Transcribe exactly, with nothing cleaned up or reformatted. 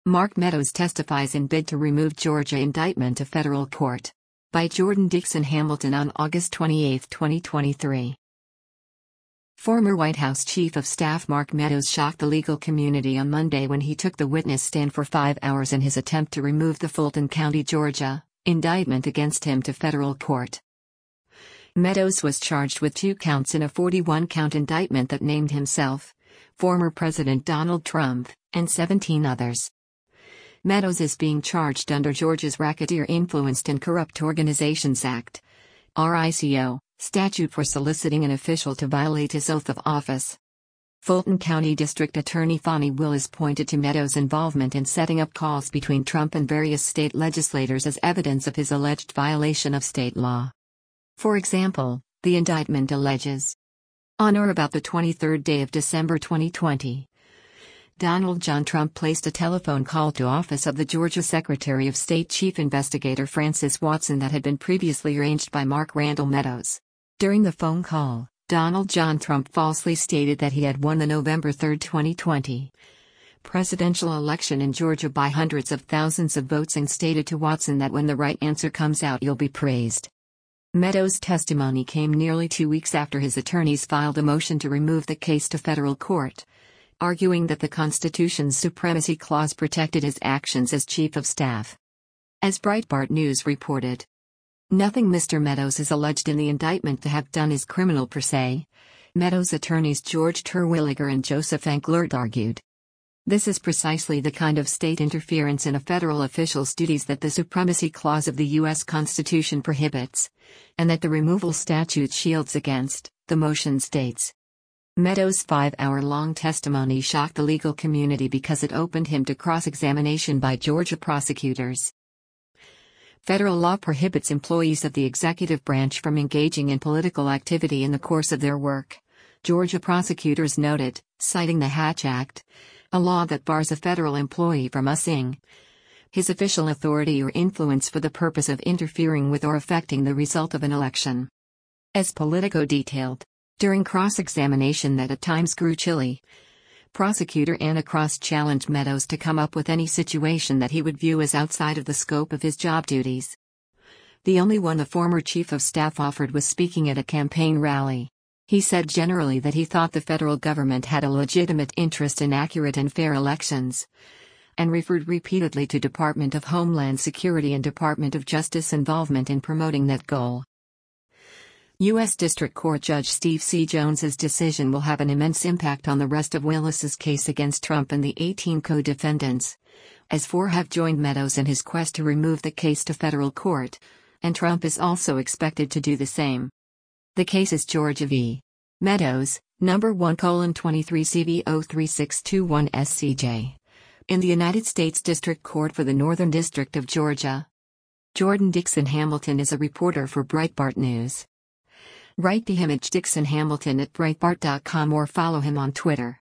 Mark Meadows testifies in bid to remove Georgia indictment to federal court. By Jordan Dixon Hamilton on August twenty-eighth, twenty twenty-three. Former White House Chief of Staff Mark Meadows shocked the legal community on Monday when he took the witness stand for five hours in his attempt to remove the Fulton County, Georgia, indictment against him to federal court. Meadows was charged with two counts in a forty-one count indictment that named himself, former President Donald Trump, and seventeen others. Meadows is being charged under Georgia's Racketeer Influenced and Corrupt Organizations Act, R I C O, statute for soliciting an official to violate his oath of office. Fulton County District Attorney Fani Willis pointed to Meadows' involvement in setting up calls between Trump and various state legislators as evidence of his alleged violation of state law. For example, the indictment alleges, on or about the twenty-third day of December twenty twenty, Donald John Trump placed a telephone call to office of the Georgia Secretary of State Chief Investigator Francis Watson that had been previously arranged by Mark Randall Meadows. During the phone call, Donald John Trump falsely stated that he had won the November third, twenty twenty presidential election in Georgia by hundreds of thousands of votes and stated to Watson that when the right answer comes out you'll be praised. Meadows' testimony came nearly two weeks after his attorneys filed a motion to remove the case to federal court, arguing that the Constitution's Supremacy Clause protected his actions as Chief of Staff. As Breitbart News reported, nothing Mister Meadows is alleged in the indictment to have done is criminal per se, Meadows' attorneys George Terwilliger and Joseph Englert argued. This is precisely the kind of state interference in a federal official's duties that the Supremacy Clause of the U S Constitution prohibits, and that the removal statute shields against, the motion states. Meadows' five-hour-long testimony shocked the legal community because it opened him to cross-examination by Georgia prosecutors. Federal law prohibits employees of the executive branch from engaging in political activity in the course of their work, Georgia prosecutors noted, citing the Hatch Act, a law that bars a federal employee from using his official authority or influence for the purpose of interfering with or affecting the result of an election. As Politico detailed, during cross-examination that at times grew chilly, prosecutor Anna Cross challenged Meadows to come up with any situation that he would view as outside of the scope of his job duties. The only one the former chief of staff offered was speaking at a campaign rally. He said generally that he thought the federal government had a legitimate interest in accurate and fair elections, and referred repeatedly to Department of Homeland Security and Department of Justice involvement in promoting that goal. U S District Court Judge Steve C. Jones's decision will have an immense impact on the rest of Willis's case against Trump and the eighteen co-defendants, as four have joined Meadows in his quest to remove the case to federal court, and Trump is also expected to do the same. The case is Georgia v. Meadows, number one colon twenty-three C V zero three six two one S C J. In the United States District Court for the Northern District of Georgia. Jordan Dixon Hamilton is a reporter for Breitbart News. Write to him at Dixon Hamilton at Breitbart dot com or follow him on Twitter.